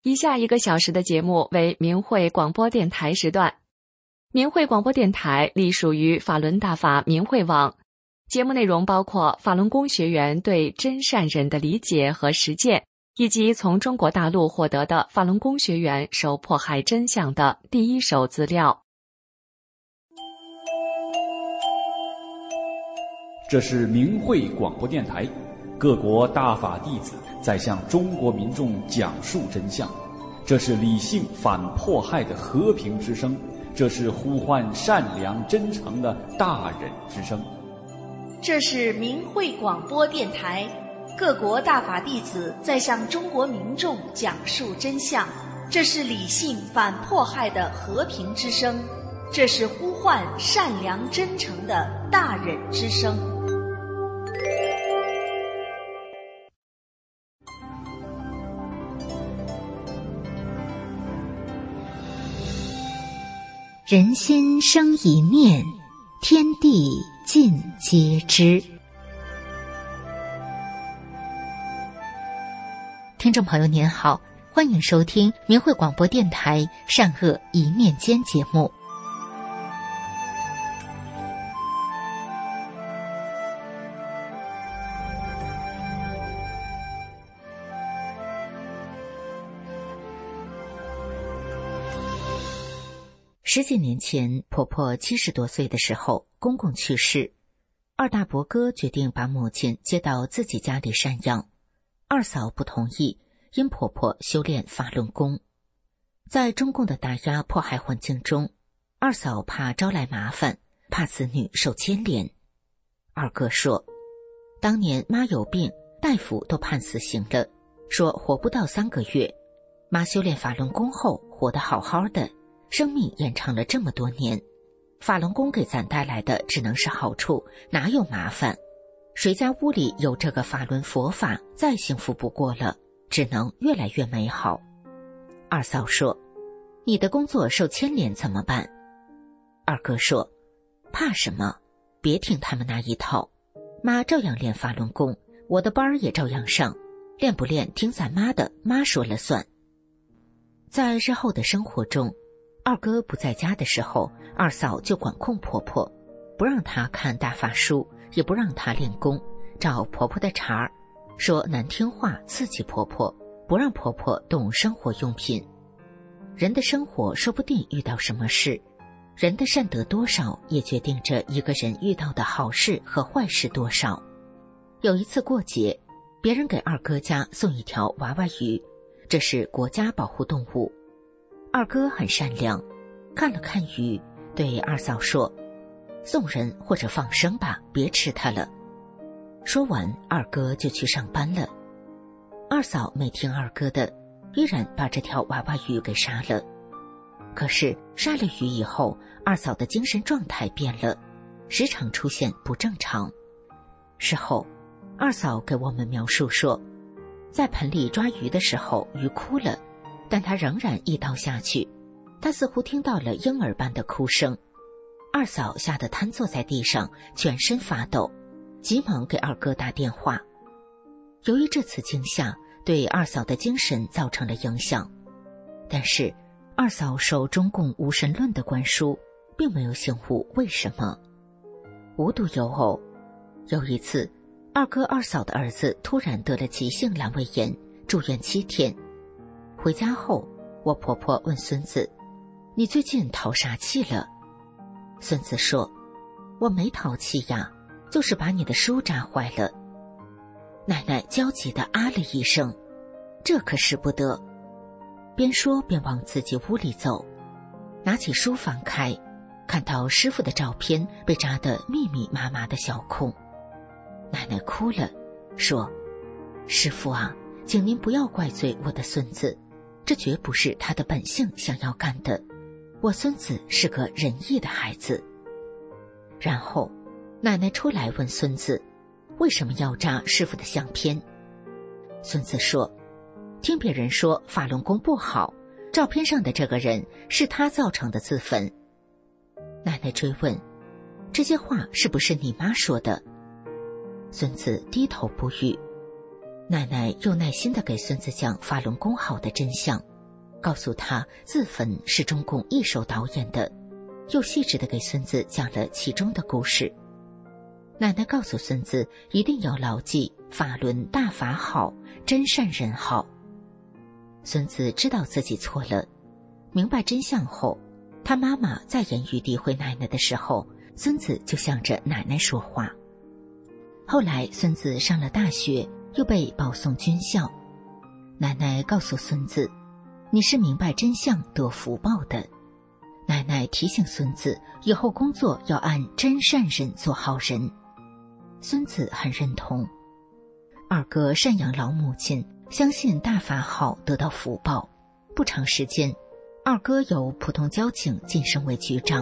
以下1个小时的节目为明慧广播电台时段。明慧广播电台隶属于法轮大法明慧网，节目内容包括法轮功学员对真善忍的理解和实践，以及从中国大陆获得的法轮功学员受迫害真相的第一手资料。 这是明慧广播电台，各国大法弟子在向中国民众讲述真相，这是理性反迫害的和平之声，这是呼唤善良真诚的大忍之声。 这是明慧广播电台，各国大法弟子在向中国民众讲述真相，这是理性反迫害的和平之声，这是呼唤善良真诚的大忍之声。 人心生一念，天地尽皆知。听众朋友您好，欢迎收听明慧广播电台善恶一念间节目。10几年前，婆婆70多岁的时候，公公去世，二大伯哥决定把母亲接到自己家里赡养。二嫂不同意，因婆婆修炼法轮功。在中共的打压迫害环境中，二嫂怕招来麻烦，怕子女受牵连。二哥说，当年妈有病，大夫都判死刑了，说活不到3个月，妈修炼法轮功后活得好好的，生命延长了这么多年，法轮功给咱带来的只能是好处，哪有麻烦？谁家屋里有这个法轮佛法，再幸福不过了，只能越来越美好。二嫂说，你的工作受牵连怎么办？二哥说，怕什么？别听他们那一套，妈照样练法轮功，我的班也照样上，练不练听咱妈的，妈说了算。在日后的生活中，二哥不在家的时候，二嫂就管控婆婆，不让她看大法书，也不让她练功，找婆婆的茬儿，说难听话刺激婆婆，不让婆婆动生活用品。人的生活说不定遇到什么事，人的善德多少也决定着一个人遇到的好事和坏事多少。有一次过节，别人给二哥家送一条娃娃鱼，这是国家保护动物。二哥很善良，看了看鱼，对二嫂说，送人或者放生吧，别吃它了。说完，二哥就去上班了。二嫂没听二哥的，依然把这条娃娃鱼给杀了。可是杀了鱼以后，二嫂的精神状态变了，时常出现不正常。事后，二嫂给我们描述说，在盆里抓鱼的时候，鱼哭了，但她仍然一刀下去，她似乎听到了婴儿般的哭声。二嫂吓得瘫坐在地上，全身发抖，急忙给二哥打电话。由于这次惊吓对二嫂的精神造成了影响，但是二嫂受中共无神论的灌输，并没有醒悟为什么。无独有偶，有一次二哥二嫂的儿子突然得了急性阑尾炎，住院7天。回家后，我婆婆问孙子，你最近淘啥气了？孙子说，我没淘气呀，就是把你的书扎坏了。奶奶焦急地啊了一声，这可使不得。边说边往自己屋里走，拿起书翻开，看到师傅的照片被扎得密密麻麻的小孔。奶奶哭了，说，师傅啊，请您不要怪罪我的孙子，这绝不是他的本性想要干的，我孙子是个仁义的孩子。然后奶奶出来问孙子，为什么要扎师傅的相片？孙子说，听别人说法轮功不好，照片上的这个人是他造成的自焚。奶奶追问，这些话是不是你妈说的？孙子低头不语。奶奶又耐心地给孙子讲法轮功好的真相， 告诉他自焚是中共一手导演的，又细致地给孙子讲了其中的故事。奶奶告诉孙子一定要牢记法轮大法好，真善人好。孙子知道自己错了，明白真相后，他妈妈再言语诋毁奶奶的时候，孙子就向着奶奶说话。后来孙子上了大学，又被保送军校。奶奶告诉孙子，你是明白真相得福报的。奶奶提醒孙子以后工作要按真善人做好人。孙子很认同。二哥赡养老母亲，相信大法好得到福报。不长时间，二哥由普通交警晋升为局长。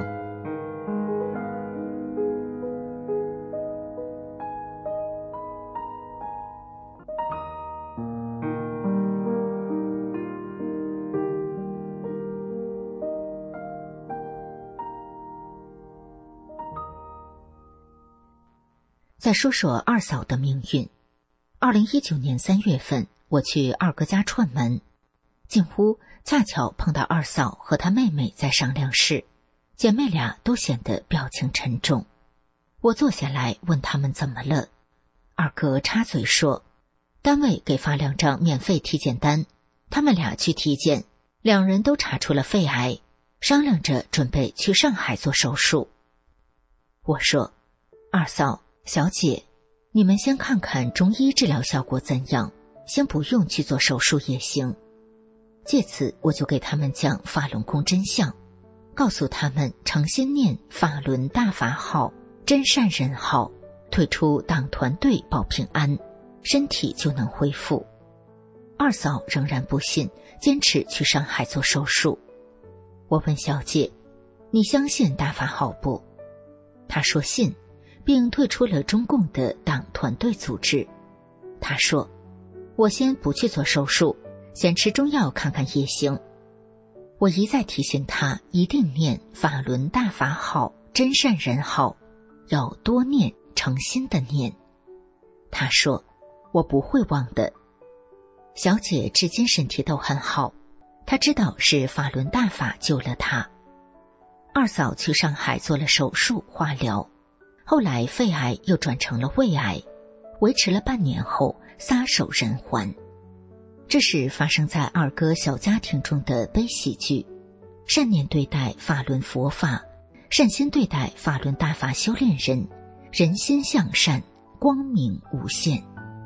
再说说二嫂的命运。2019年3月份，我去二哥家串门，进屋恰巧碰到二嫂和她妹妹在商量事，姐妹俩都显得表情沉重。我坐下来问他们怎么了，二哥插嘴说，单位给发2张免费体检单，他们俩去体检，2人都查出了肺癌，商量着准备去上海做手术。我说，二嫂小姐，你们先看看中医治疗效果怎样，先不用去做手术也行。借此我就给他们讲法轮功真相，告诉他们诚心念法轮大法好，真善人好，退出党团队保平安，身体就能恢复。二嫂仍然不信，坚持去上海做手术。我问小姐，你相信大法好不？她说信，并退出了中共的党团队组织。他说，我先不去做手术，先吃中药看看也行。我一再提醒他一定念法轮大法好，真善人好，要多念，诚心的念。他说，我不会忘的。小姐至今身体都很好，她知道是法轮大法救了她。二嫂去上海做了手术化疗，后来肺癌又转成了胃癌，维持了半年后撒手人寰。这是发生在二哥小家庭中的悲喜剧。善念对待法轮佛法，善心对待法轮大法修炼人，人心向善，光明无限。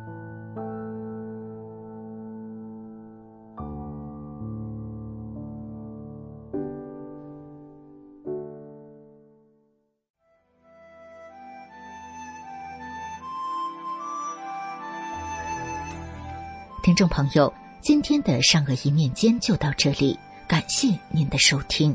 听众朋友，今天的善恶一念间就到这里，感谢您的收听。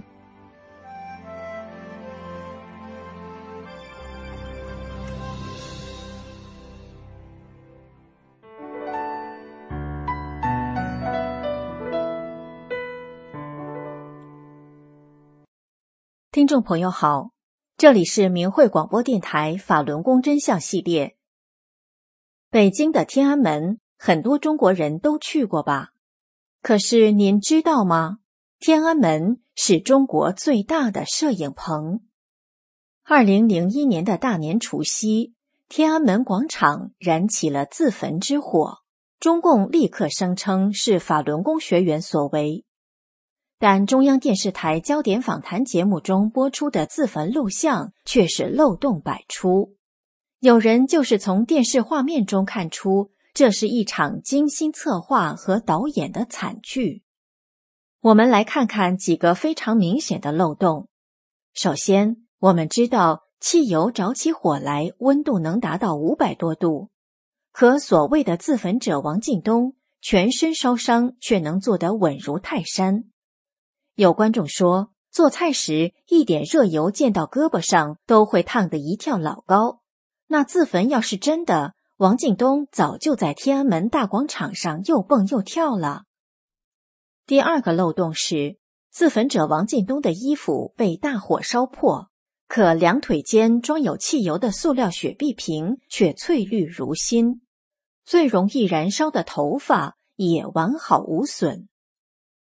听众朋友好，这里是明慧广播电台法轮功真相系列。北京的天安门很多中国人都去过吧？可是您知道吗？天安门是中国最大的摄影棚。2001年的大年除夕，天安门广场燃起了自焚之火，中共立刻声称是法轮功学员所为。但中央电视台焦点访谈节目中播出的自焚录像却是漏洞百出。有人就是从电视画面中看出，这是一场精心策划和导演的惨剧。我们来看看几个非常明显的漏洞。首先，我们知道汽油着起火来温度能达到500多度，可所谓的自焚者王进东全身烧伤却能做得稳如泰山。有观众说，做菜时一点热油溅到胳膊上都会烫得一跳老高。那自焚要是真的，王进东早就在天安门大广场上又蹦又跳了。第二个漏洞是，自焚者王进东的衣服被大火烧破，可两腿间装有汽油的塑料雪碧瓶却翠绿如新，最容易燃烧的头发也完好无损。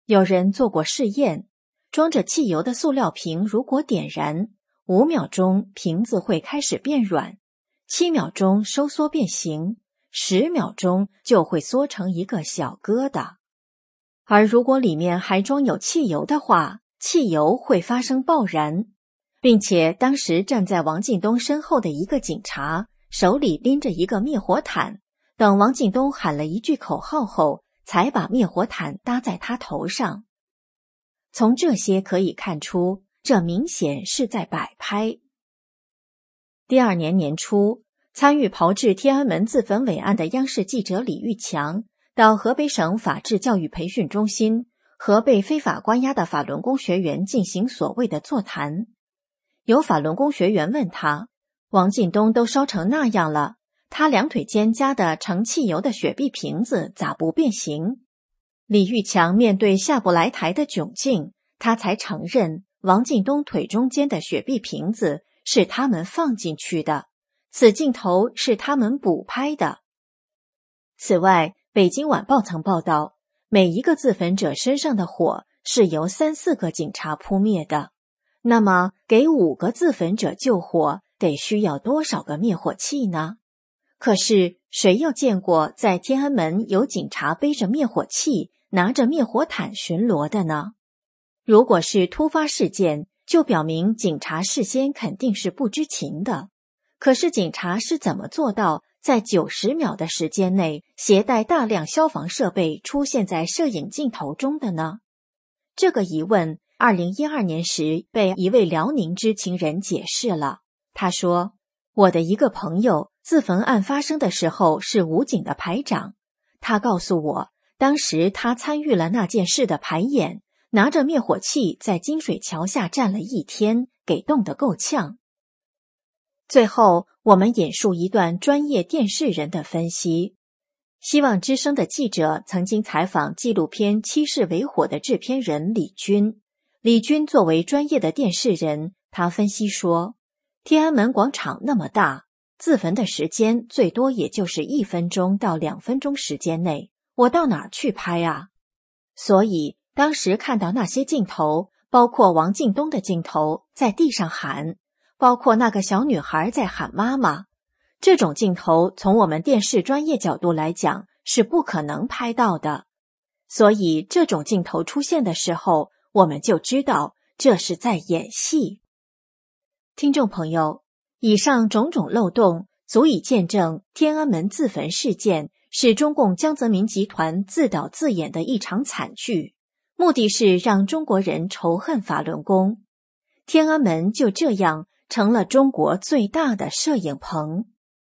有人做过试验，装着汽油的塑料瓶如果点燃，5秒钟瓶子会开始变软，7秒钟收缩变形，10秒钟就会缩成一个小疙瘩。而如果里面还装有汽油的话，汽油会发生爆燃，并且当时站在王进东身后的一个警察手里拎着一个灭火毯，等王进东喊了一句口号后，才把灭火毯搭在他头上。从这些可以看出，这明显是在摆拍。第2年年初，参与炮制天安门自焚伟案的央视记者李玉强到河北省法治教育培训中心和被非法关押的法轮功学员进行所谓的座谈。有法轮功学员问他，王进东都烧成那样了，他2腿间夹的盛汽油的雪碧瓶子咋不变形？李玉强面对下不来台的窘境，他才承认王进东腿中间的雪碧瓶子是他们放进去的，此镜头是他们补拍的。此外，北京晚报曾报道，每一个自焚者身上的火是由3、4个警察扑灭的，那么给5个自焚者救火得需要多少个灭火器呢？可是谁又见过在天安门有警察背着灭火器拿着灭火毯巡逻的呢？如果是突发事件，就表明警察事先肯定是不知情的。可是警察是怎么做到在90秒的时间内携带大量消防设备出现在摄影镜头中的呢？这个疑问2012年时被一位辽宁知情人解释了。他说，我的一个朋友自焚案发生的时候是武警的排长，他告诉我，当时他参与了那件事的排演，拿着灭火器在金水桥下站了1天，给冻得够呛。最后，我们引述一段专业电视人的分析。希望之声的记者曾经采访纪录片《七世为火》的制片人李军。李军作为专业的电视人，他分析说，天安门广场那么大，自焚的时间最多也就是1分钟到2分钟时间内，我到哪儿去拍啊？所以当时看到那些镜头，包括王进东的镜头在地上喊，包括那个小女孩在喊妈妈，这种镜头从我们电视专业角度来讲是不可能拍到的。所以这种镜头出现的时候，我们就知道这是在演戏。听众朋友，以上种种漏洞足以见证天安门自焚事件是中共江泽民集团自导自演的一场惨剧，目的是让中国人仇恨法轮功。天安门就这样成了中国最大的摄影棚。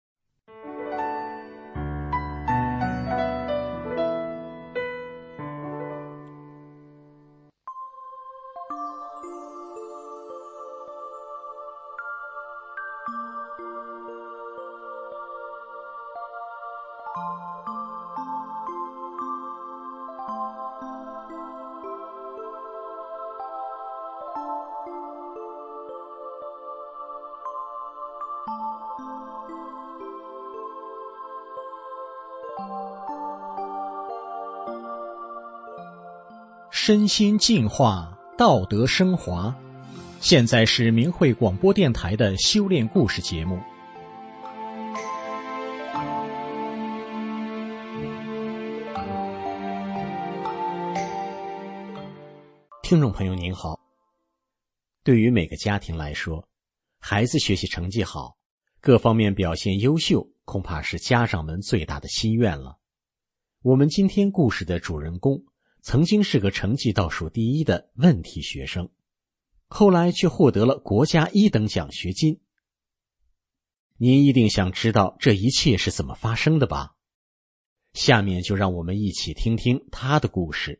身心净化，道德升华。现在是明慧广播电台的修炼故事节目。听众朋友您好，对于每个家庭来说，孩子学习成绩好，各方面表现优秀，恐怕是家长们最大的心愿了。我们今天故事的主人公曾经是个成绩倒数第1的问题学生，后来却获得了国家1等奖学金。您一定想知道这一切是怎么发生的吧？下面就让我们一起听听他的故事。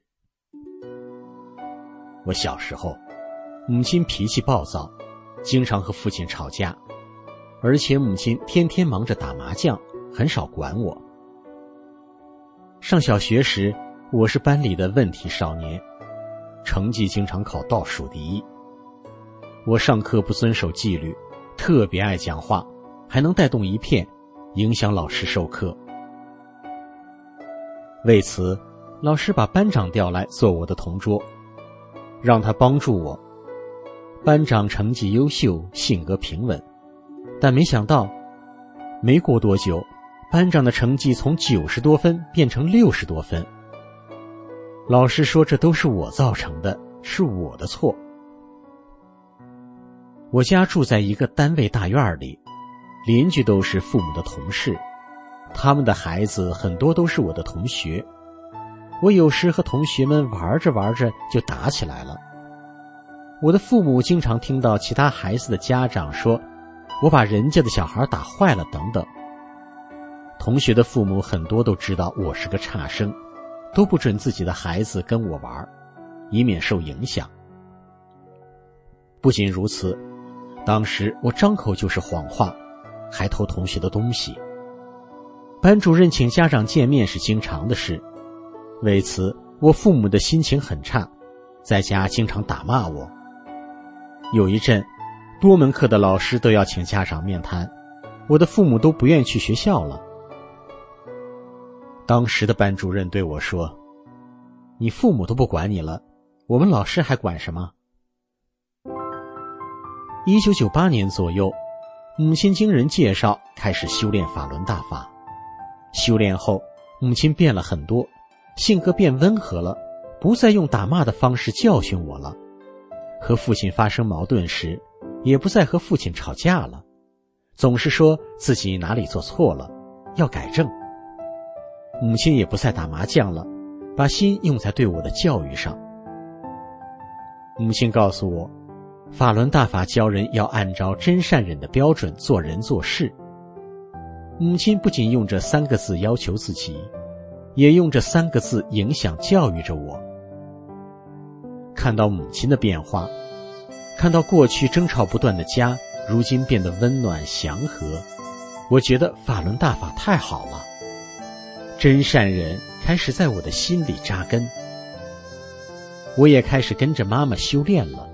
我小时候，母亲脾气暴躁，经常和父亲吵架，而且母亲天天忙着打麻将，很少管我。上小学时，我是班里的问题少年，成绩经常考倒数第1。我上课不遵守纪律，特别爱讲话，还能带动一片，影响老师授课。为此， 老师把班长调来做我的同桌，让他帮助我。班长成绩优秀，性格平稳，但没想到没过多久，班长的成绩从90多分变成60多分。老师说这都是我造成的，是我的错。我家住在一个单位大院里，邻居都是父母的同事，他们的孩子很多都是我的同学。我有时和同学们玩着玩着就打起来了。我的父母经常听到其他孩子的家长说我把人家的小孩打坏了等等。同学的父母很多都知道我是个差生，都不准自己的孩子跟我玩，以免受影响。不仅如此，当时我张口就是谎话，还偷同学的东西。班主任请家长见面是经常的事，为此我父母的心情很差，在家经常打骂我。有一阵多门课的老师都要请家长面谈，我的父母都不愿去学校了。当时的班主任对我说，你父母都不管你了，我们老师还管什么？1998年左右，母亲经人介绍开始修炼法轮大法。修炼后，母亲变了很多，性格变温和了，不再用打骂的方式教训我了。和父亲发生矛盾时，也不再和父亲吵架了，总是说自己哪里做错了，要改正。母亲也不再打麻将了，把心用在对我的教育上。母亲告诉我，法轮大法教人要按照真善忍的标准做人做事。母亲不仅用这3个字要求自己，也用这3个字影响教育着我。看到母亲的变化，看到过去争吵不断的家如今变得温暖祥和，我觉得法轮大法太好了，真善忍开始在我的心里扎根。我也开始跟着妈妈修炼了。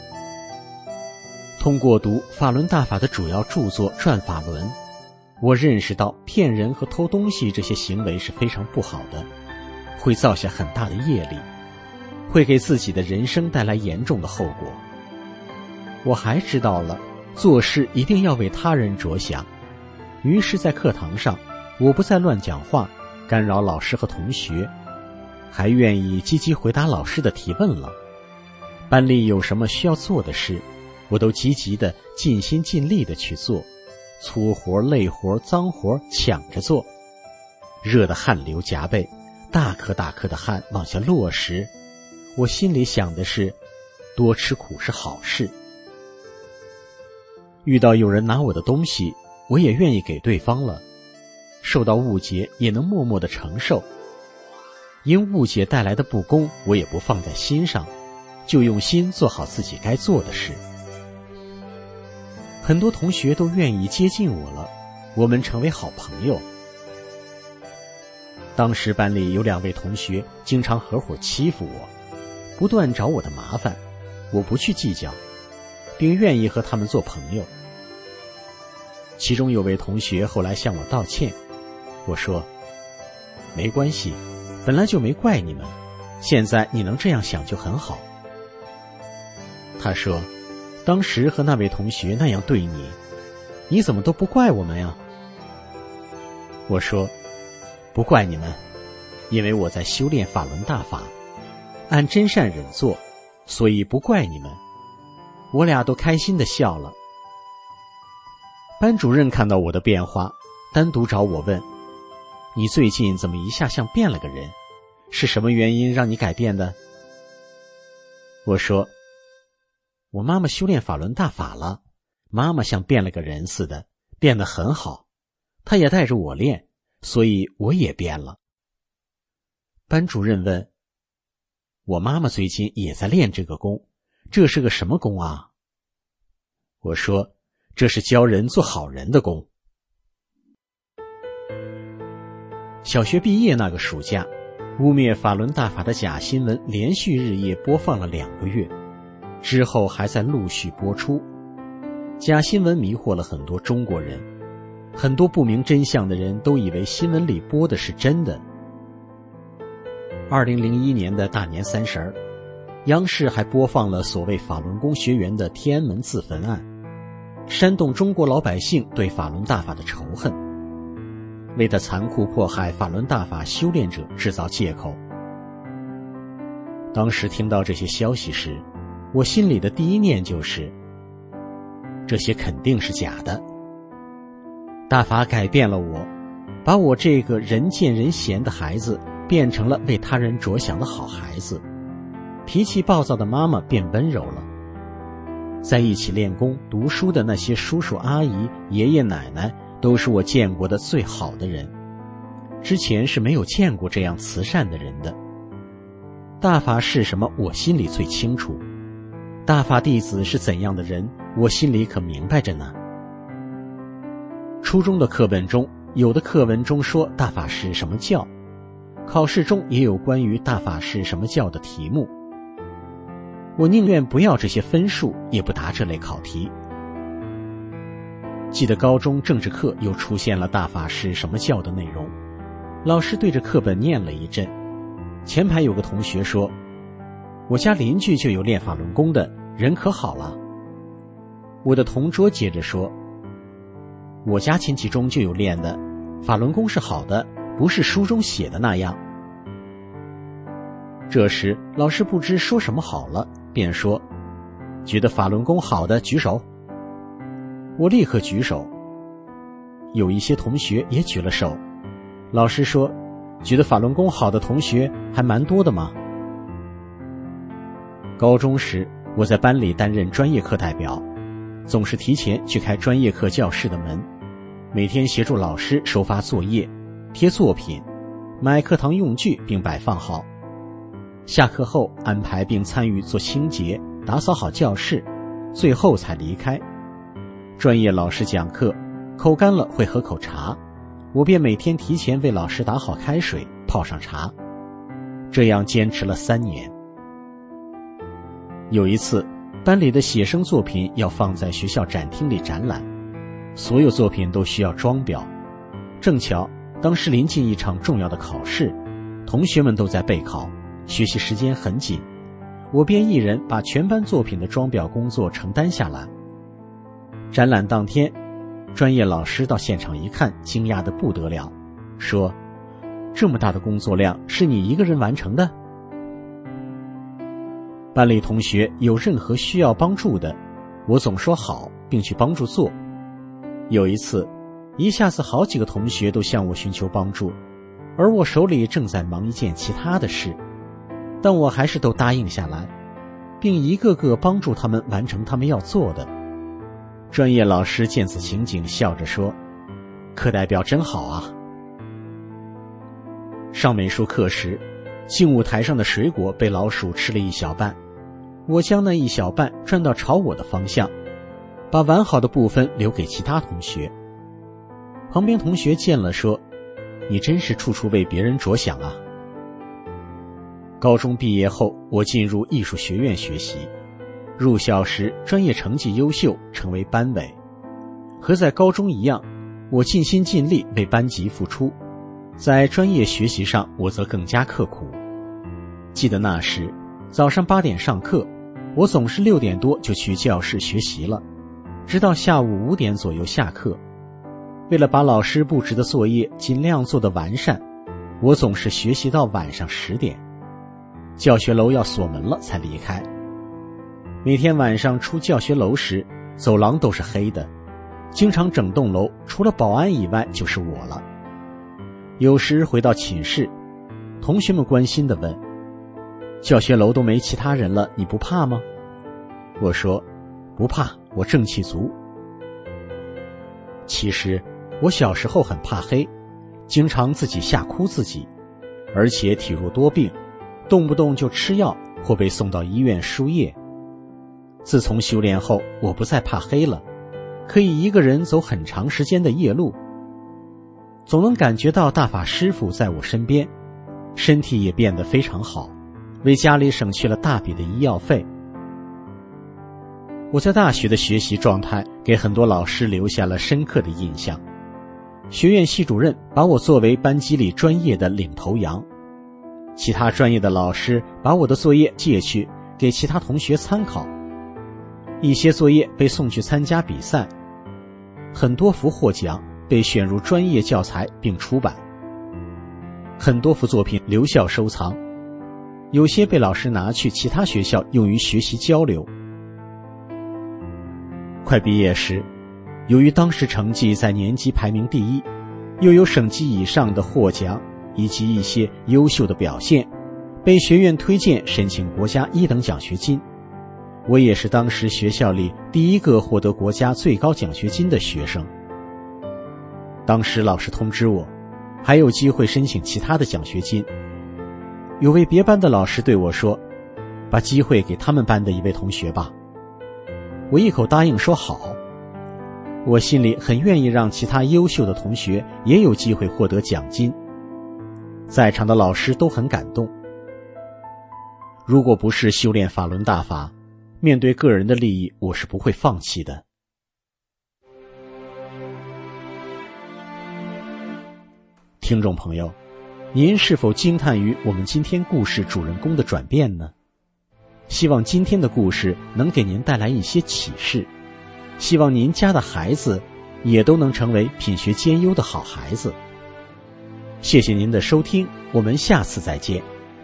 通过读法轮大法的主要著作《转法轮》，我认识到骗人和偷东西这些行为是非常不好的，会造下很大的业力，会给自己的人生带来严重的后果。我还知道了做事一定要为他人着想，于是在课堂上我不再乱讲话，干扰老师和同学，还愿意积极回答老师的提问了。班里有什么需要做的事，我都积极的尽心尽力的去做，粗活累活脏活抢着做。热得汗流浃背，大颗大颗的汗往下落时，我心里想的是多吃苦是好事。遇到有人拿我的东西，我也愿意给对方了，受到误解也能默默地承受。因误解带来的不公，我也不放在心上，就用心做好自己该做的事。很多同学都愿意接近我了，我们成为好朋友。当时班里有2位同学经常合伙欺负我，不断找我的麻烦，我不去计较，并愿意和他们做朋友。其中有位同学后来向我道歉，我说没关系，本来就没怪你们，现在你能这样想就很好。他说当时和那位同学那样对你，你怎么都不怪我们呀？我说不怪你们，因为我在修炼法轮大法，按真善忍做，所以不怪你们。我俩都开心地笑了。班主任看到我的变化，单独找我问，你最近怎么一下像变了个人？是什么原因让你改变的？我说我妈妈修炼法轮大法了，妈妈像变了个人似的，变得很好，她也带着我练，所以我也变了。班主任问，我妈妈最近也在练这个功，这是个什么功啊？我说这是教人做好人的功。小学毕业那个暑假，污蔑法轮大法的假新闻连续日夜播放了2个月，之后还在陆续播出。假新闻迷惑了很多中国人，很多不明真相的人都以为新闻里播的是真的。 2001年的大年30，央视还播放了所谓法轮功学员的天安门自焚案，煽动中国老百姓对法轮大法的仇恨，为他残酷迫害法轮大法修炼者制造借口。当时听到这些消息时，我心里的第一念就是，这些肯定是假的。大法改变了我，把我这个人见人嫌的孩子变成了为他人着想的好孩子，脾气暴躁的妈妈变温柔了。在一起练功读书的那些叔叔阿姨爷爷奶奶都是我见过的最好的人，之前是没有见过这样慈善的人的。大法是什么我心里最清楚，大法弟子是怎样的人我心里可明白着呢。初中的课本中，有的课文中说大法是什么教，考试中也有关于大法是什么教的题目。我宁愿不要这些分数，也不答这类考题。记得高中政治课又出现了大法是什么教的内容，老师对着课本念了一阵，前排有个同学说，我家邻居就有练法轮功的，人可好了。我的同桌接着说，我家亲戚中就有练的，法轮功是好的，不是书中写的那样。这时老师不知说什么好了，便说，觉得法轮功好的举手。我立刻举手，有一些同学也举了手。老师说，觉得法轮功好的同学还蛮多的嘛。高中时我在班里担任专业课代表，总是提前去开专业课教室的门，每天协助老师收发作业、贴作品、买课堂用具并摆放好。下课后安排并参与做清洁，打扫好教室，最后才离开。专业老师讲课，口干了会喝口茶，我便每天提前为老师打好开水，泡上茶。这样坚持了3年。有一次，班里的写生作品要放在学校展厅里展览，所有作品都需要装裱。正巧当时临近一场重要的考试，同学们都在备考，学习时间很紧，我便一人把全班作品的装裱工作承担下来。展览当天，专业老师到现场一看，惊讶得不得了，说，这么大的工作量是你一个人完成的？班里同学有任何需要帮助的，我总说好，并去帮助做。有一次，一下子好几个同学都向我寻求帮助，而我手里正在忙一件其他的事，但我还是都答应下来，并一个个帮助他们完成他们要做的。专业老师见此情景，笑着说，课代表真好啊。上美术课时，静物台上的水果被老鼠吃了一小半，我将那一小半转到朝我的方向，把完好的部分留给其他同学。旁边同学见了说，你真是处处为别人着想啊。高中毕业后，我进入艺术学院学习，入校时专业成绩优秀，成为班委。和在高中一样，我尽心尽力为班级付出，在专业学习上我则更加刻苦。记得那时早上8点上课，我总是6点多就去教室学习了，直到下午5点左右下课。为了把老师布置的作业尽量做得完善，我总是学习到晚上10点，教学楼要锁门了才离开。每天晚上出教学楼时，走廊都是黑的，经常整栋楼除了保安以外就是我了。有时回到寝室，同学们关心地问，教学楼都没其他人了，你不怕吗？我说，不怕，我正气足。其实我小时候很怕黑，经常自己吓哭自己，而且体弱多病，动不动就吃药或被送到医院输液。自从修炼后，我不再怕黑了，可以一个人走很长时间的夜路，总能感觉到大法师父在我身边，身体也变得非常好，为家里省去了大笔的医药费。我在大学的学习状态给很多老师留下了深刻的印象，学院系主任把我作为班级里专业的领头羊。 其他专业的老师把我的作业借去给其他同学参考，一些作业被送去参加比赛，很多幅获奖被选入专业教材并出版，很多幅作品留校收藏，有些被老师拿去其他学校用于学习交流。快毕业时，由于当时成绩在年级排名第一，又有省级以上的获奖以及一些优秀的表现，被学院推荐申请国家1等奖学金。我也是当时学校里第一个获得国家最高奖学金的学生。当时老师通知我，还有机会申请其他的奖学金。有位别班的老师对我说，把机会给他们班的一位同学吧。我一口答应说好。我心里很愿意让其他优秀的同学也有机会获得奖金。在场的老师都很感动。如果不是修炼法轮大法，面对个人的利益，我是不会放弃的。听众朋友，您是否惊叹于我们今天故事主人公的转变呢？希望今天的故事能给您带来一些启示，希望您家的孩子也都能成为品学兼优的好孩子。谢谢您的收听，我们下次再见。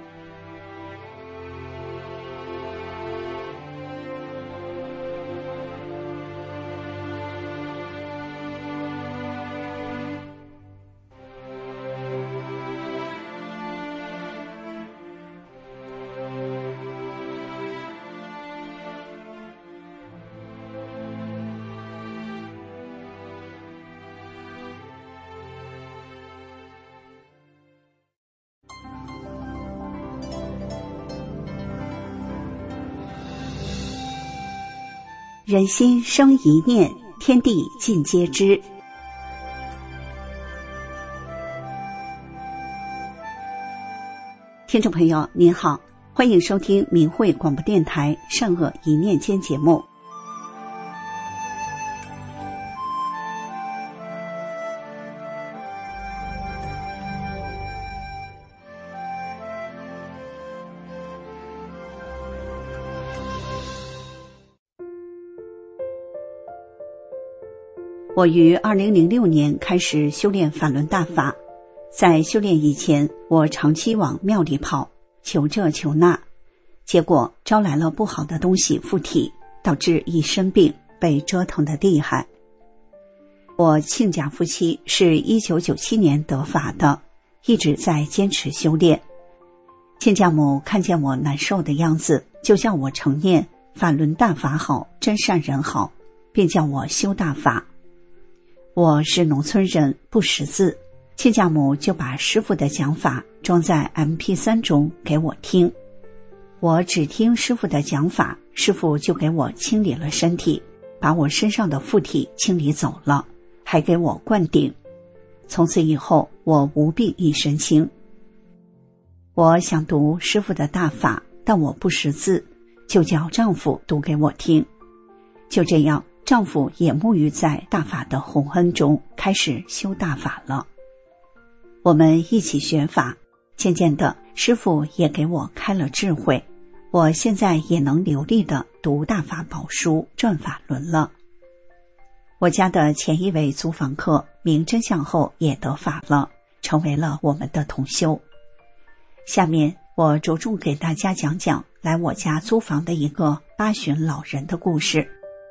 人心生一念，天地尽皆知。听众朋友您好，欢迎收听明慧广播电台善恶一念间节目。我于2006年开始修炼法轮大法，在修炼以前，我长期往庙里跑，求这求那，结果招来了不好的东西附体，导致一身病，被折腾得厉害。我亲家夫妻是1997年得法的，一直在坚持修炼。亲家母看见我难受的样子，就叫我承念法轮大法好，真善人好，并叫我修大法。我是农村人，不识字，亲家母就把师父的讲法装在 MP3 中给我听。我只听师父的讲法，师父就给我清理了身体，把我身上的附体清理走了，还给我灌顶。从此以后，我无病一身轻。我想读师父的大法，但我不识字，就叫丈夫读给我听。就这样，丈夫也沐浴在大法的洪恩中，开始修大法了。我们一起学法，渐渐的，师父也给我开了智慧，我现在也能流利地读大法宝书，转法轮了。我家的前一位租房客明真相后也得法了，成为了我们的同修。下面我着重给大家讲讲来我家租房的一个八旬老人的故事。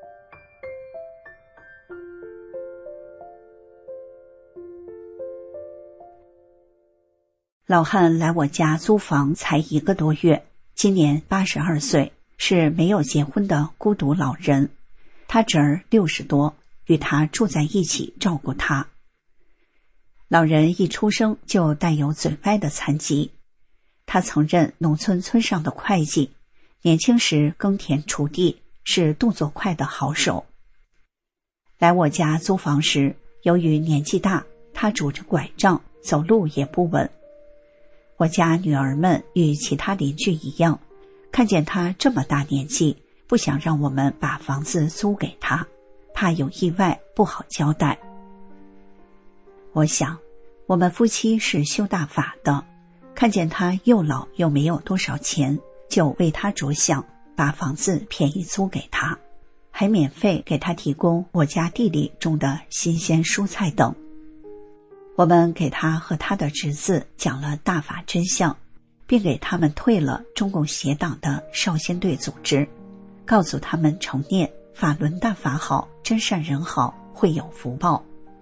老汉来我家租房才1个多月，今年82岁，是没有结婚的孤独老人。他侄儿60多，与他住在一起照顾他。老人一出生就带有嘴歪的残疾，他曾任农村村上的会计，年轻时耕田锄地，是动作快的好手。来我家租房时，由于年纪大，他拄着拐杖，走路也不稳。我家女儿们与其他邻居一样，看见他这么大年纪，不想让我们把房子租给他，怕有意外不好交代。我想，我们夫妻是修大法的， 看见他又老又没有多少钱，就为他着想，把房子便宜租给他，还免费给他提供我家地里种的新鲜蔬菜等。我们给他和他的侄子讲了大法真相，并给他们退了中共邪党的少先队组织，告诉他们承念法轮大法好，真善人好，会有福报。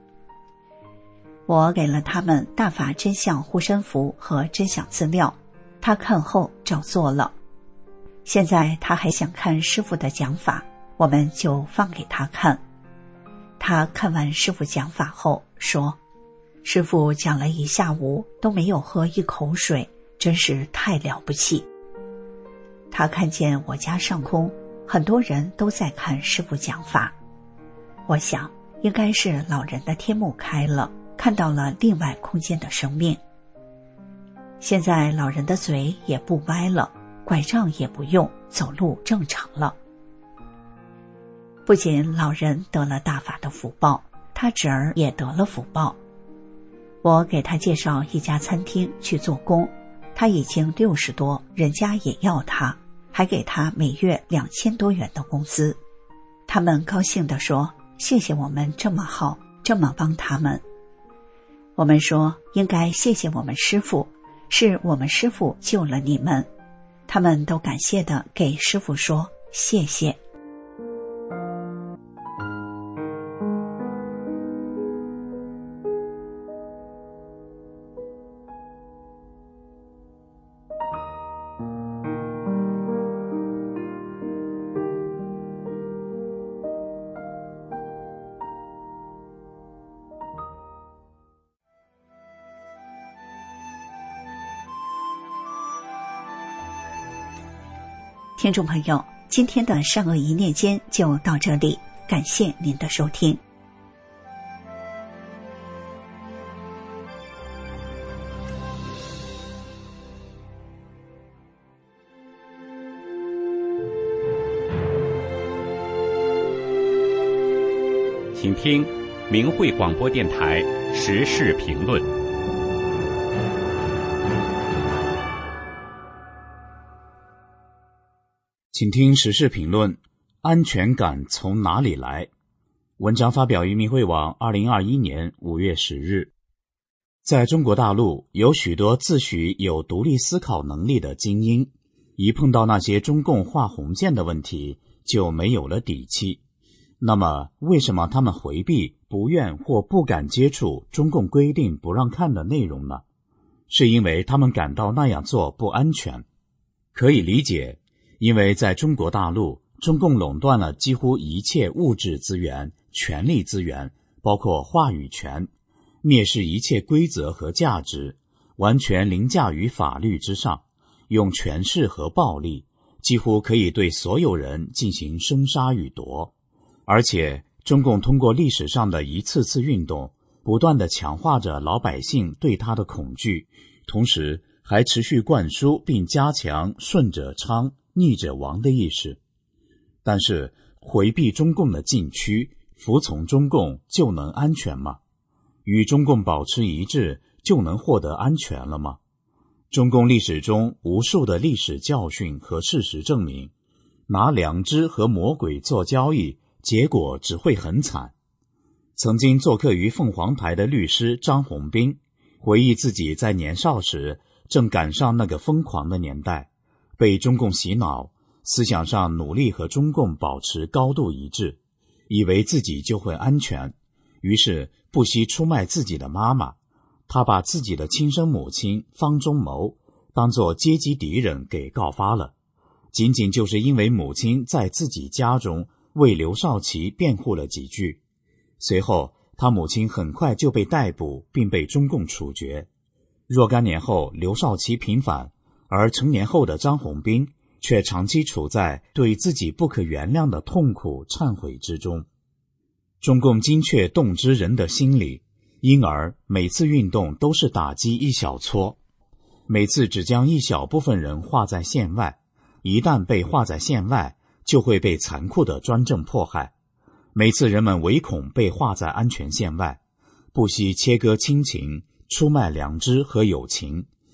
我给了他们大法真相护身符和真相资料，他看后照做了。现在他还想看师父的讲法，我们就放给他看。他看完师父讲法后说，师父讲了一下午都没有喝一口水，真是太了不起。他看见我家上空很多人都在看师父讲法，我想应该是老人的天目开了，看到了另外空间的生命。现在老人的嘴也不歪了，拐杖也不用，走路正常了。不仅老人得了大法的福报，他侄儿也得了福报。我给他介绍一家餐厅去做工，他已经60多，人家也要他，还给他每月2000多元的工资。他们高兴地说，谢谢我们这么好，这么帮他们。我们说应该谢谢我们师父，是我们师父救了你们。他们都感谢地给师父说谢谢。听众朋友，今天的善恶一念间就到这里，感谢您的收听。 请听明慧广播电台时事评论。 请听时事评论：安全感从哪里来？文章发表于明慧网2021年5月10日。在中国大陆，有许多自诩有独立思考能力的精英，一碰到那些中共画红线的问题，就没有了底气。那么，为什么他们回避、不愿或不敢接触中共规定不让看的内容呢？是因为他们感到那样做不安全。可以理解，因为在中国大陆，中共垄断了几乎一切物质资源、权力资源，包括话语权，蔑视一切规则和价值，完全凌驾于法律之上，用权势和暴力，几乎可以对所有人进行生杀予夺。而且，中共通过历史上的一次次运动，不断地强化着老百姓对他的恐惧，同时还持续灌输并加强顺者昌、逆者亡的意识。但是，回避中共的禁区，服从中共就能安全吗？与中共保持一致就能获得安全了吗？中共历史中无数的历史教训和事实证明，拿良知和魔鬼做交易，结果只会很惨。曾经做客于凤凰台的律师张宏斌回忆自己在年少时正赶上那个疯狂的年代，被中共洗脑，思想上努力和中共保持高度一致，以为自己就会安全，于是不惜出卖自己的妈妈。他把自己的亲生母亲方中谋当作阶级敌人给告发了，仅仅就是因为母亲在自己家中为刘少奇辩护了几句。随后他母亲很快就被逮捕并被中共处决。若干年后刘少奇平反，而成年后的张宏斌却长期处在对自己不可原谅的痛苦忏悔之中。中共精确洞知人的心理，因而每次运动都是打击一小撮，每次只将一小部分人划在线外，一旦被划在线外，就会被残酷的专政迫害。每次人们唯恐被划在安全线外，不惜切割亲情，出卖良知和友情，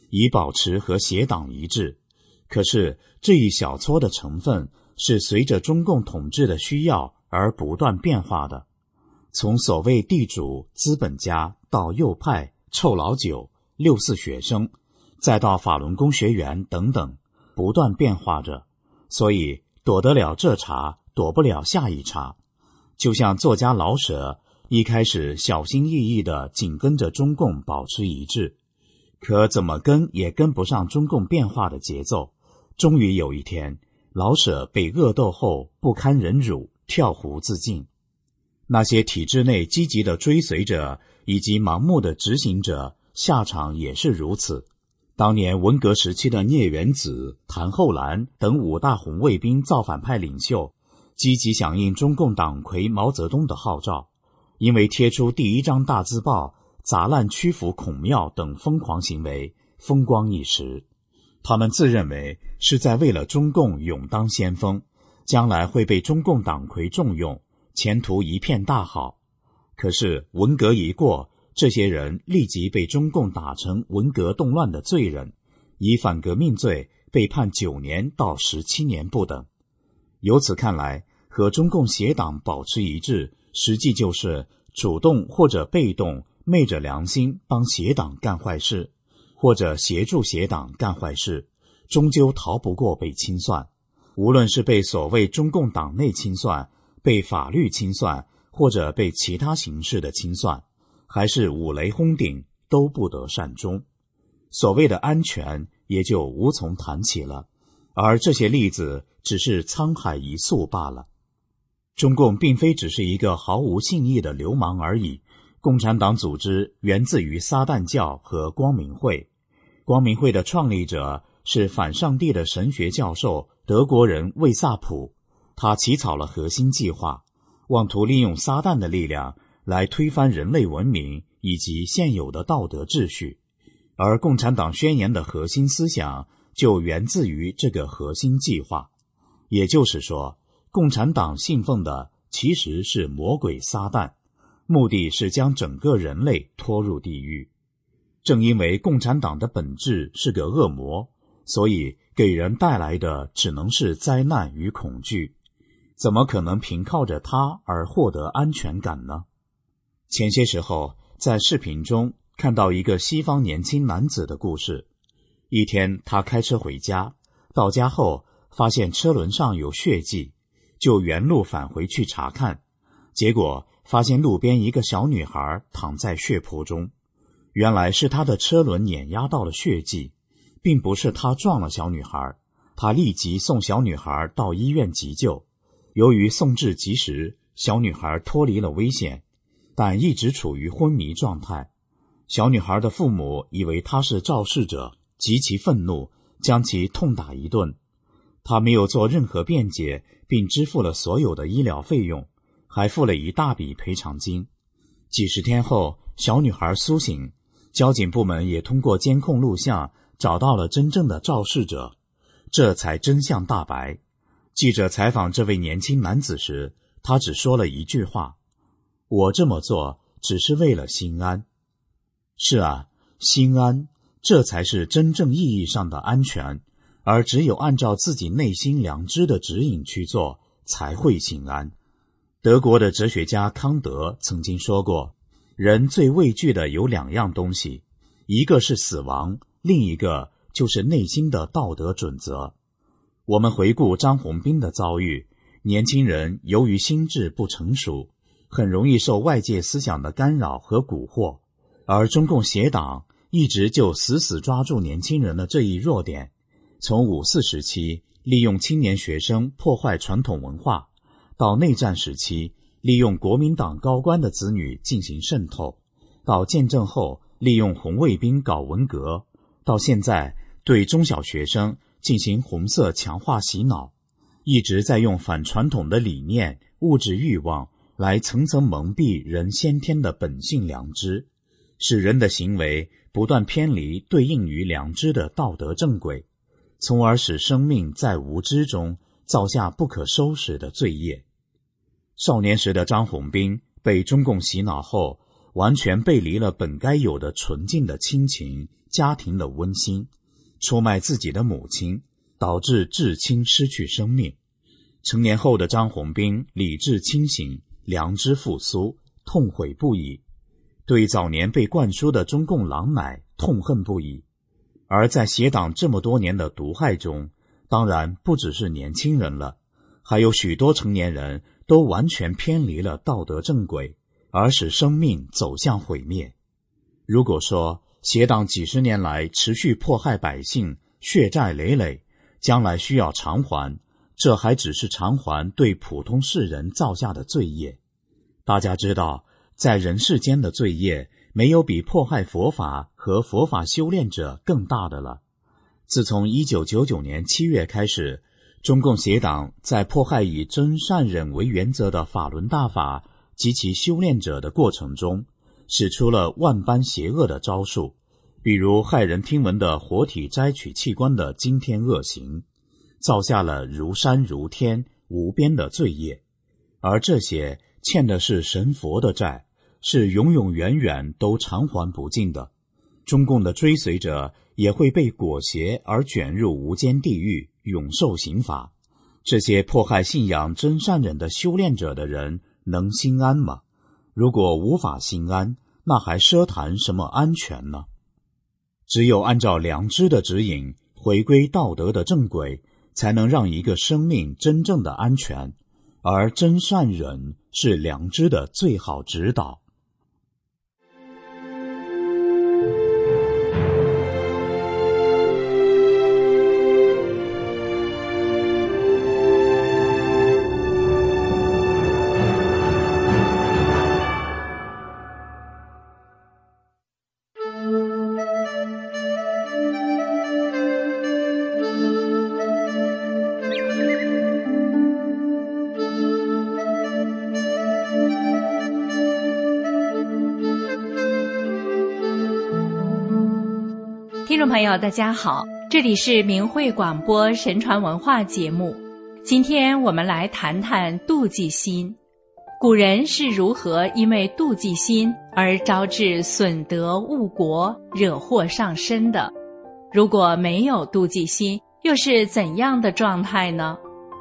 以保持和邪党一致。可是这一小撮的成分是随着中共统治的需要而不断变化的，从所谓地主、资本家到右派、臭老九、六四学生，再到法轮功学员等等，不断变化着。所以躲得了这茬，躲不了下一茬。就像作家老舍一开始小心翼翼地紧跟着中共保持一致，可怎么跟也跟不上中共变化的节奏。终于有一天，老舍被恶斗后不堪忍辱，跳湖自尽。那些体制内积极的追随者以及盲目的执行者，下场也是如此。当年文革时期的聂元子、谭厚兰等5大红卫兵造反派领袖，积极响应中共党魁毛泽东的号召，因为贴出第一张大字报、砸烂曲阜孔庙等疯狂行为，风光一时。他们自认为是在为了中共勇当先锋，将来会被中共党魁重用，前途一片大好。可是文革一过，这些人立即被中共打成文革动乱的罪人，以反革命罪被判9年到17年不等。由此看来，和中共邪党保持一致，实际就是主动或者被动昧着良心帮邪党干坏事，或者协助邪党干坏事，终究逃不过被清算。无论是被所谓中共党内清算，被法律清算，或者被其他形式的清算，还是五雷轰顶，都不得善终。所谓的安全也就无从谈起了，而这些例子只是沧海一粟罢了。中共并非只是一个毫无信义的流氓而已，共产党组织源自于撒旦教和光明会。光明会的创立者是反上帝的神学教授德国人魏萨普，他起草了核心计划，妄图利用撒旦的力量来推翻人类文明以及现有的道德秩序，而共产党宣言的核心思想就源自于这个核心计划。也就是说，共产党信奉的其实是魔鬼撒旦，目的是将整个人类拖入地狱。正因为共产党的本质是个恶魔，所以给人带来的只能是灾难与恐惧，怎么可能凭靠着它而获得安全感呢？前些时候在视频中看到一个西方年轻男子的故事。一天他开车回家，到家后发现车轮上有血迹，就原路返回去查看，结果发现路边一个小女孩躺在血泊中。原来是他的车轮碾压到了血迹，并不是他撞了小女孩。他立即送小女孩到医院急救，由于送至及时，小女孩脱离了危险，但一直处于昏迷状态。小女孩的父母以为他是肇事者，极其愤怒，将其痛打一顿。他没有做任何辩解，并支付了所有的医疗费用，还付了一大笔赔偿金。几十天后，小女孩苏醒，交警部门也通过监控录像找到了真正的肇事者，这才真相大白。记者采访这位年轻男子时，他只说了一句话：我这么做只是为了心安。是啊，心安，这才是真正意义上的安全，而只有按照自己内心良知的指引去做，才会心安。德国的哲学家康德曾经说过，人最畏惧的有2样东西，一个是死亡，另一个就是内心的道德准则。我们回顾张宏斌的遭遇，年轻人由于心智不成熟，很容易受外界思想的干扰和蛊惑，而中共邪党一直就死死抓住年轻人的这一弱点，从5·4时期利用青年学生破坏传统文化，到内战时期利用国民党高官的子女进行渗透，到建政后利用红卫兵搞文革，到现在对中小学生进行红色强化洗脑，一直在用反传统的理念、物质欲望来层层蒙蔽人先天的本性良知，使人的行为不断偏离对应于良知的道德正轨，从而使生命在无知中造下不可收拾的罪业。少年时的张宏斌被中共洗脑后，完全背离了本该有的纯净的亲情、 家庭的温馨，出卖自己的母亲，导致至亲失去生命。成年后的张宏斌理智清醒，良知复苏，痛悔不已，对早年被灌输的中共狼奶痛恨不已。而在邪党这么多年的毒害中，当然不只是年轻人了，还有许多成年人都完全偏离了道德正轨，而使生命走向毁灭。如果说邪党几十年来持续迫害百姓，血债累累，将来需要偿还，这还只是偿还对普通世人造下的罪业。大家知道，在人世间的罪业，没有比迫害佛法和佛法修炼者更大的了。自从1999年7月开始，中共邪党在迫害以真善忍为原则的法轮大法及其修炼者的过程中，使出了万般邪恶的招数，比如骇人听闻的活体摘取器官的惊天恶行，造下了如山如天无边的罪业。而这些欠的是神佛的债，是永永远远都偿还不尽的。中共的追随者也会被裹挟而卷入无间地狱，永受刑罚。这些迫害信仰真善忍的修炼者的人能心安吗？如果无法心安，那还奢谈什么安全呢？只有按照良知的指引，回归道德的正轨，才能让一个生命真正的安全。而真善忍是良知的最好指导。 听众朋友大家好，这里是明慧广播神传文化节目。今天我们来谈谈妒忌心。古人是如何因为妒忌心而招致损德误国，惹祸上身的？如果没有妒忌心，又是怎样的状态呢？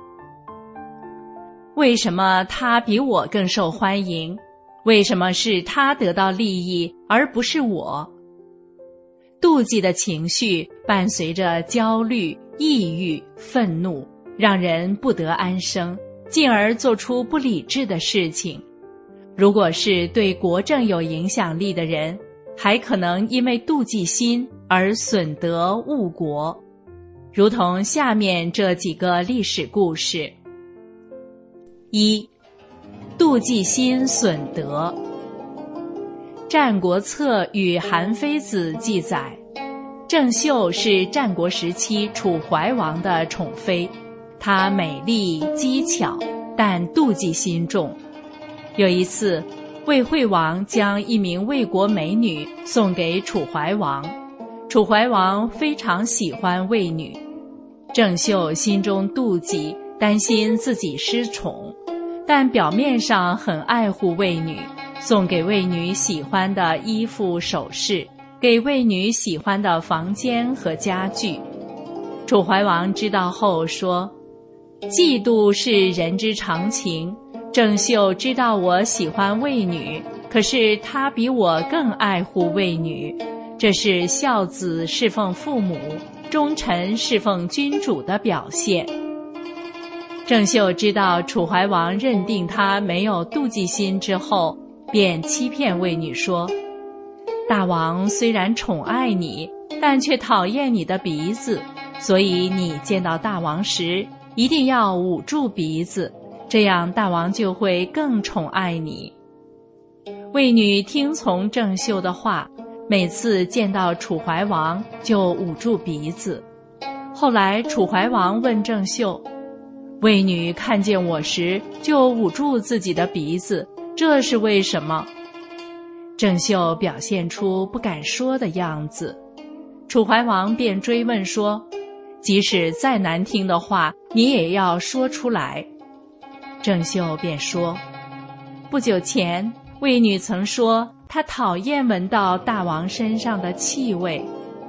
为什么他比我更受欢迎？为什么是他得到利益，而不是我？妒忌的情绪伴随着焦虑、抑郁、愤怒，让人不得安生，进而做出不理智的事情。如果是对国政有影响力的人，还可能因为妒忌心而损德误国，如同下面这几个历史故事。一、妒忌心损德。《战国策》与韩非子记载，郑袖是战国时期楚怀王的宠妃，她美丽机巧，但妒忌心重。有一次，魏惠王将一名魏国美女送给楚怀王，楚怀王非常喜欢魏女，郑袖心中妒忌，担心自己失宠，但表面上很爱护魏女，送给魏女喜欢的衣服首饰，给魏女喜欢的房间和家具。楚怀王知道后说，嫉妒是人之常情，郑袖知道我喜欢魏女，可是他比我更爱护魏女，这是孝子侍奉父母，忠臣侍奉君主的表现。郑袖知道楚怀王认定他没有妒忌心之后，便欺骗魏女说，大王虽然宠爱你，但却讨厌你的鼻子，所以你见到大王时一定要捂住鼻子，这样大王就会更宠爱你。魏女听从郑袖的话，每次见到楚怀王就捂住鼻子。后来楚怀王问郑袖，魏女看见我时就捂住自己的鼻子，这是为什么？郑袖表现出不敢说的样子。楚怀王便追问说，即使再难听的话，你也要说出来。郑袖便说，不久前魏女曾说她讨厌闻到大王身上的气味，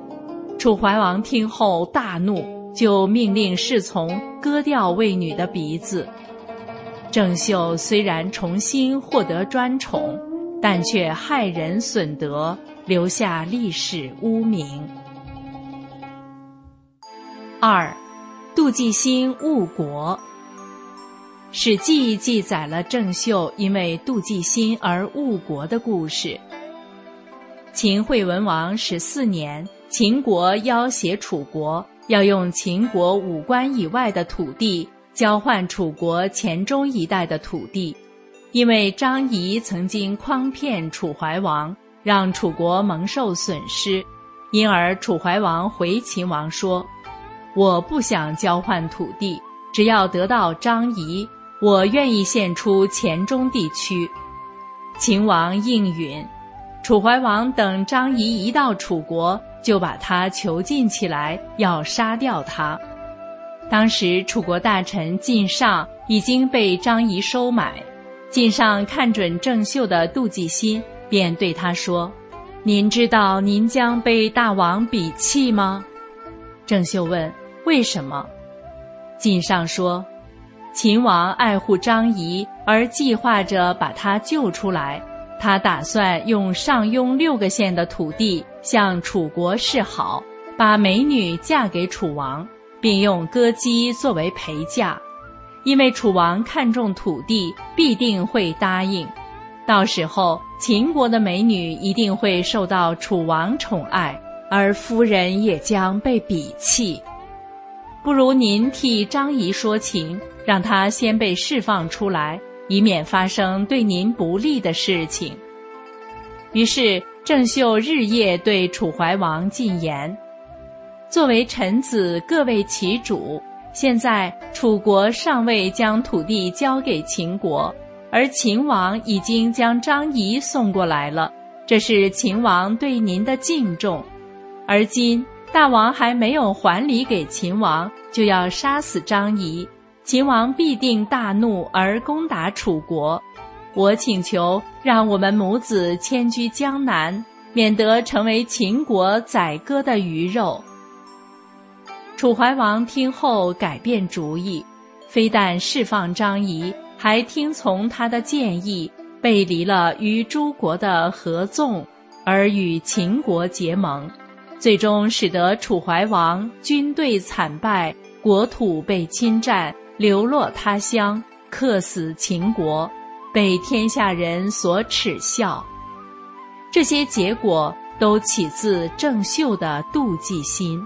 楚怀王听后大怒，就命令侍从割掉卫女的鼻子。郑袖虽然重新获得专宠，但却害人损德，留下历史污名。2. 妒忌心误国。史记记载了郑袖因为妒忌心而误国的故事。秦惠文王14年，秦国要挟楚国，要用秦国5关以外的土地交换楚国黔中一带的土地。因为张仪曾经诓骗楚怀王，让楚国蒙受损失，因而楚怀王回秦王说：我不想交换土地，只要得到张仪，我愿意献出黔中地区。秦王应允。楚怀王等张仪一到楚国，就把他囚禁起来，要杀掉他。当时楚国大臣靳尚已经被张仪收买，靳尚看准郑袖的妒忌心，便对他说：您知道您将被大王鄙弃吗？郑袖问：为什么？靳尚说：秦王爱护张仪，而计划着把他救出来，他打算用上庸6个县的土地向楚国示好，把美女嫁给楚王，并用歌姬作为陪嫁。因为楚王看重土地，必定会答应。到时候秦国的美女一定会受到楚王宠爱，而夫人也将被鄙弃。不如您替张仪说情，让他先被释放出来，以免发生对您不利的事情。于是郑袖日夜对楚怀王进言：作为臣子，各为其主，现在楚国尚未将土地交给秦国，而秦王已经将张仪送过来了，这是秦王对您的敬重。而今大王还没有还礼给秦王，就要杀死张仪，秦王必定大怒而攻打楚国。我请求让我们母子迁居江南，免得成为秦国宰割的鱼肉。楚怀王听后改变主意，非但释放张仪，还听从他的建议，背离了与诸国的合纵，而与秦国结盟，最终使得楚怀王军队惨败，国土被侵占，流落他乡，客死秦国，被天下人所耻笑。这些结果都起自郑袖的妒忌心。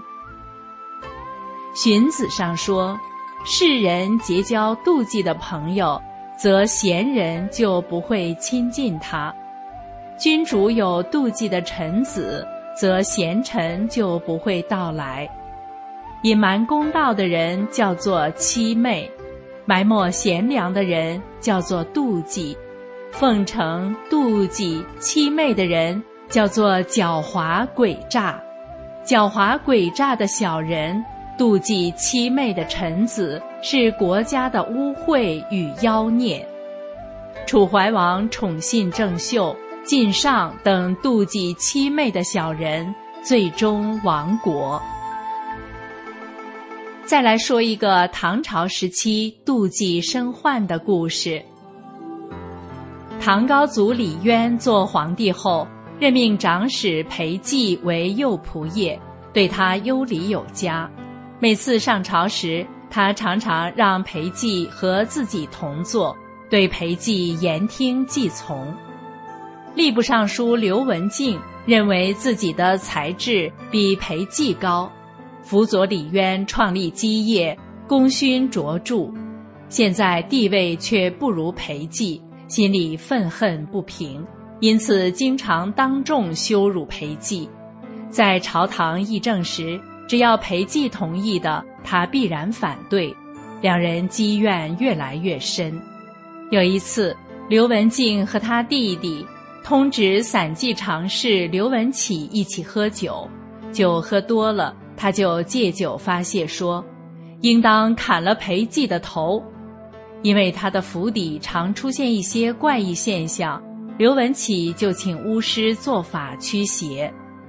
荀子上说，世人结交妒忌的朋友，则贤人就不会亲近他；君主有妒忌的臣子，则贤臣就不会到来。隐瞒公道的人叫做欺昧，埋没贤良的人叫做妒忌，奉承、妒忌、欺昧的人叫做狡猾诡诈。狡猾诡诈的小人，妒忌欺昧的臣子，是国家的污秽与妖孽。楚怀王宠信郑袖、靳尚等妒忌欺昧的小人，最终亡国。再来说一个唐朝时期妒忌生患的故事。唐高祖李渊做皇帝后，任命长史裴寂为右仆射，对他优礼有加。每次上朝时，他常常让裴寂和自己同坐，对裴寂言听计从。吏部尚书刘文静认为自己的才智比裴寂高，辅佐李渊创立基业，功勋卓著，现在地位却不如裴寂，心里愤恨不平，因此经常当众羞辱裴寂。在朝堂议政时，只要裴寂同意的，他必然反对，两人积怨越来越深。有一次，刘文静和他弟弟通知散骑常侍刘文起一起喝酒，酒喝多了，他就借酒发泄说，应当砍了裴寂的头。因为他的府邸常出现一些怪异现象，刘文起就请巫师做法驱邪。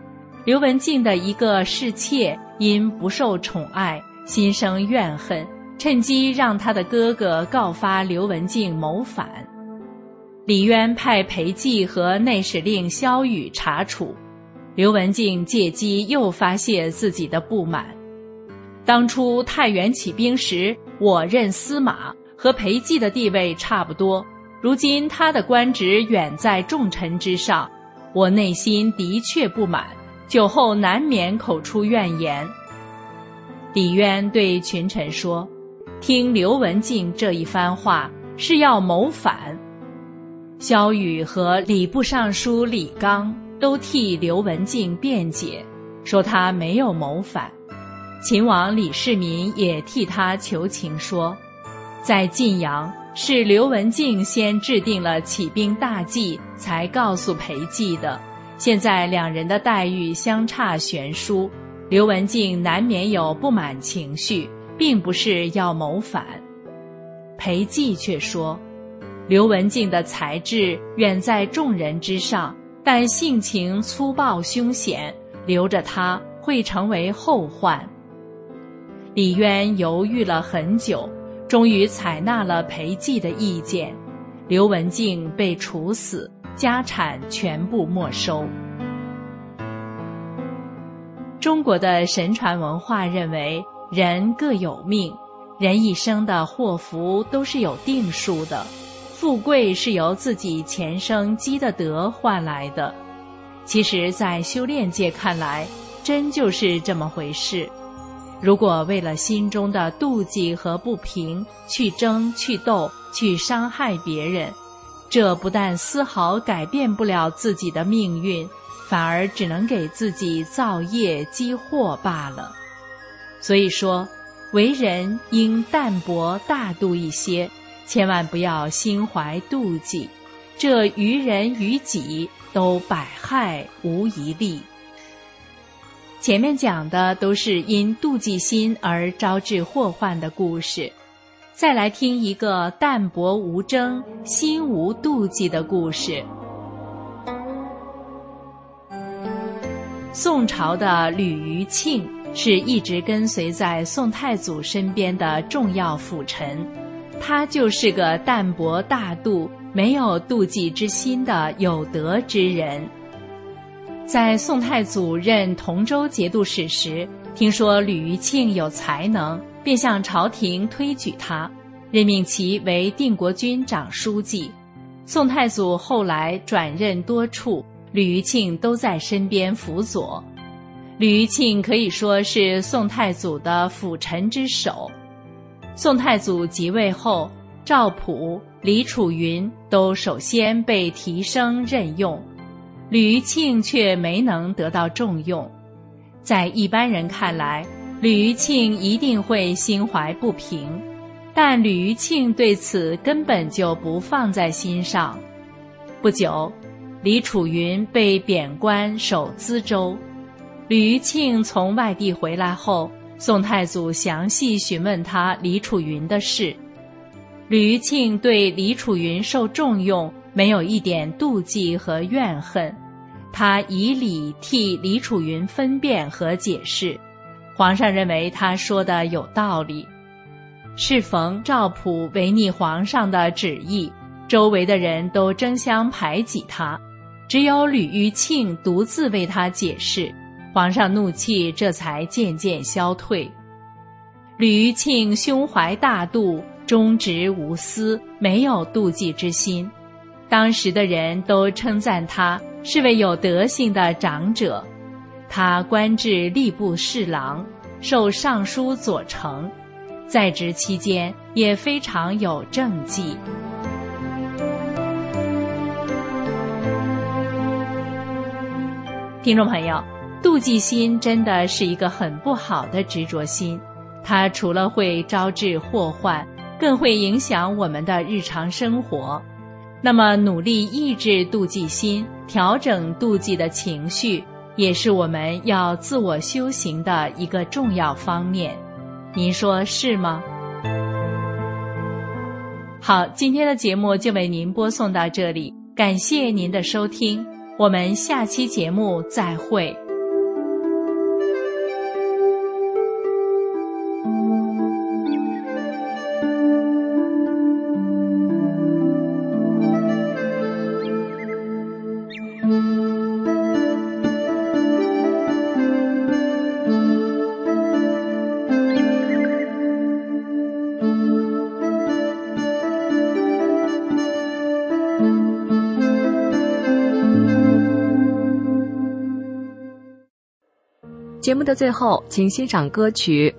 刘文静的一个侍妾因不受宠爱，心生怨恨，趁机让他的哥哥告发刘文静谋反。李渊派裴寂和内史令萧瑀查处，刘文静借机又发泄自己的不满。当初太原起兵时，我任司马，和裴寂的地位差不多，如今他的官职远在重臣之上，我内心的确不满，酒后难免口出怨言。李渊对群臣说，听刘文静这一番话是要谋反。萧瑀和礼部尚书李纲都替刘文静辩解，说他没有谋反。秦王李世民也替他求情说，在晋阳是刘文静先制定了起兵大计，才告诉裴寂的，现在两人的待遇相差悬殊，刘文静难免有不满情绪，并不是要谋反。裴寂却说，刘文静的才智远在众人之上，但性情粗暴凶险，留着他会成为后患。李渊犹豫了很久，终于采纳了裴寂的意见，刘文静被处死，家产全部没收。中国的神传文化认为人各有命，人一生的祸福都是有定数的，富贵是由自己前生积的德换来的。其实在修炼界看来，真就是这么回事。如果为了心中的妒忌和不平去争去斗去伤害别人，这不但丝毫改变不了自己的命运，反而只能给自己造业积祸罢了。所以说，为人应淡泊大度一些，千万不要心怀妒忌，这于人于己都百害无一利。前面讲的都是因妒忌心而招致祸患的故事，再来听一个淡泊无争、心无妒忌的故事。宋朝的吕余庆是一直跟随在宋太祖身边的重要辅臣，他就是个淡泊大度、没有妒忌之心的有德之人。在宋太祖任同州节度使时，听说吕余庆有才能，便向朝廷推举他，任命其为定国军长书记。宋太祖后来转任多处，吕余庆都在身边辅佐。吕余庆可以说是宋太祖的辅臣之首。宋太祖即位后，赵普、李楚云都首先被提升任用，吕余庆却没能得到重用。在一般人看来，吕余庆一定会心怀不平，但吕余庆对此根本就不放在心上。不久，李楚云被贬官守资州。吕余庆从外地回来后，宋太祖详细询问他李楚云的事。吕余庆对李楚云受重用没有一点妒忌和怨恨，他以理替李楚云分辨和解释，皇上认为他说的有道理。适逢赵普违逆皇上的旨意，周围的人都争相排挤他，只有吕余庆独自为他解释，皇上怒气这才渐渐消退。吕余庆胸怀大度，忠直无私，没有妒忌之心，当时的人都称赞他是位有德行的长者。他官至吏部侍郎，授尚书左丞，在职期间也非常有政绩。听众朋友，妒忌心真的是一个很不好的执着心，它除了会招致祸患，更会影响我们的日常生活。那么努力抑制妒忌心，调整妒忌的情绪，也是我们要自我修行的一个重要方面。您说是吗？好，今天的节目就为您播送到这里，感谢您的收听，我们下期节目再会。 节目的最后，请欣赏歌曲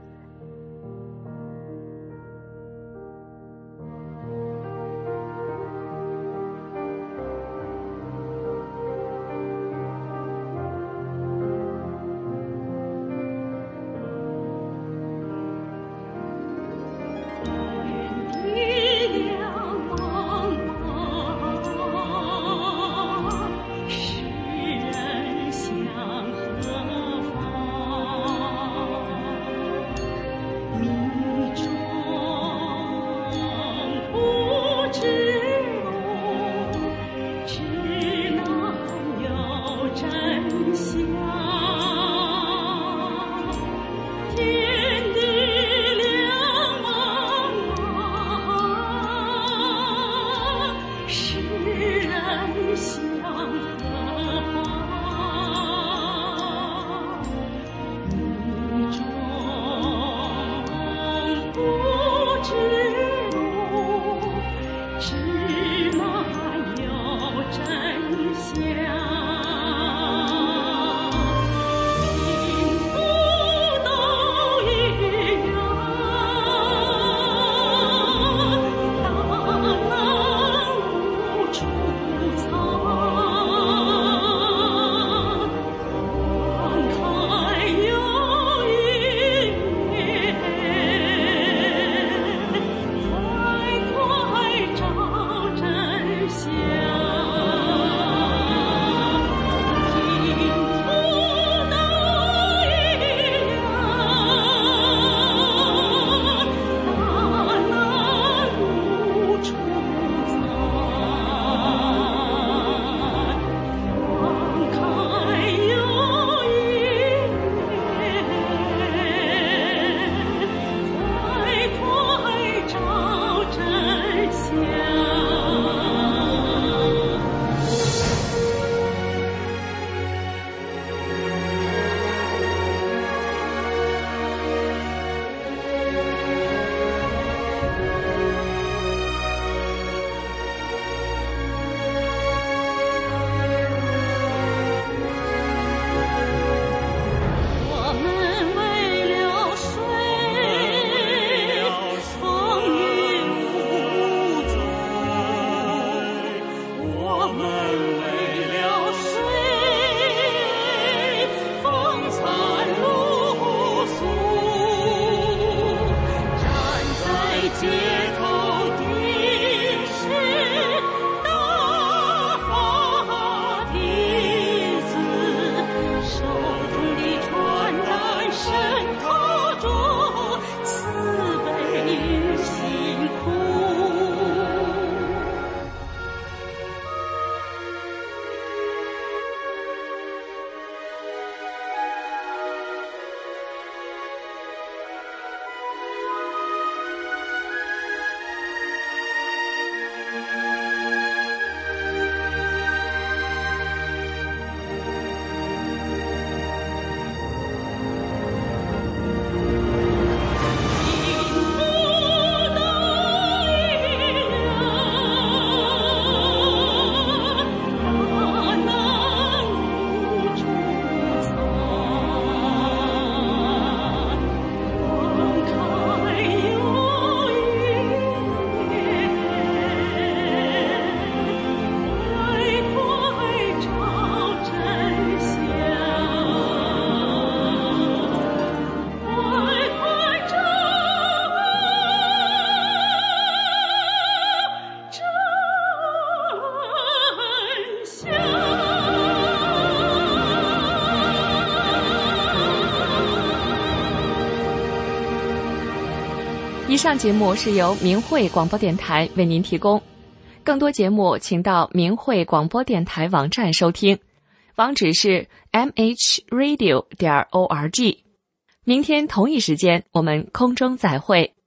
以上节目是由明慧广播电台为您提供，更多节目请到明慧广播电台网站收听，网址是 mhradio.org。明天同一时间我们空中再会。